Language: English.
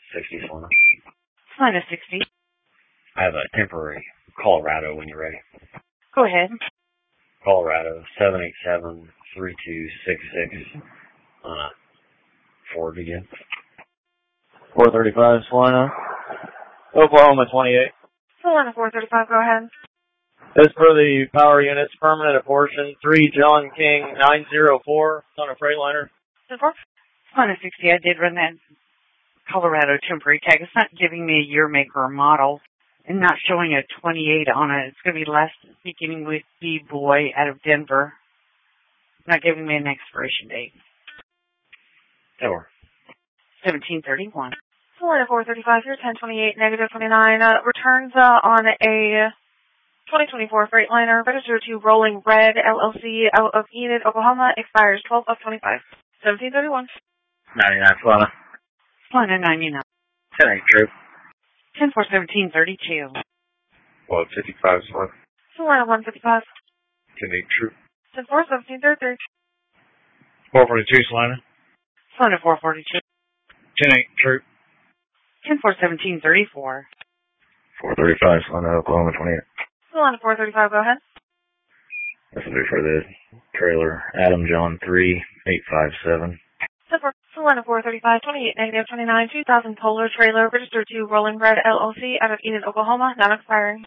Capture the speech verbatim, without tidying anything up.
sixty, Solana. Solana sixty. I have a temporary Colorado when you're ready. Go ahead. Colorado, seven eight seven, three two six six on a Ford again. four thirty-five, Solana. Oklahoma twenty-eight. Solana four thirty-five, go ahead. As for the power units, permanent apportion, three John King nine oh four on a Freightliner. Solana sixty, I did run that Colorado temporary tag. It's not giving me a year, make, or model, and not showing a twenty-eight on it. It's going to be last beginning with B-Boy out of Denver. Not giving me an expiration date. Or seventeen thirty-one. Solana four thirty-five, here, ten twenty-eight, negative twenty-nine. Uh, returns uh, on a twenty twenty-four Freightliner, registered to Rolling Red, L L C, out of Enid, Oklahoma, expires twelve of twenty-five. seventeen thirty-one. ninety-nine, Solana. Solana ninety-nine. ten eight, true. ten four seventeen thirty-two. one fifty-five, Solana. Solana one fifty-five. ten eight, true. ten four seventeen thirty-three. four forty-two, Solana. Solana four forty-two. ten eight, true. ten four seventeen thirty-four. four thirty-five, Solana, Oklahoma twenty-eight. Solana four thirty-five, go ahead. This will be for the trailer, Adam John three eight five seven. Solana four thirty-five, twenty-eight, negative twenty-nine, two thousand Polar trailer, registered to Rolling Red, L L C, out of Enid, Oklahoma, not expiring.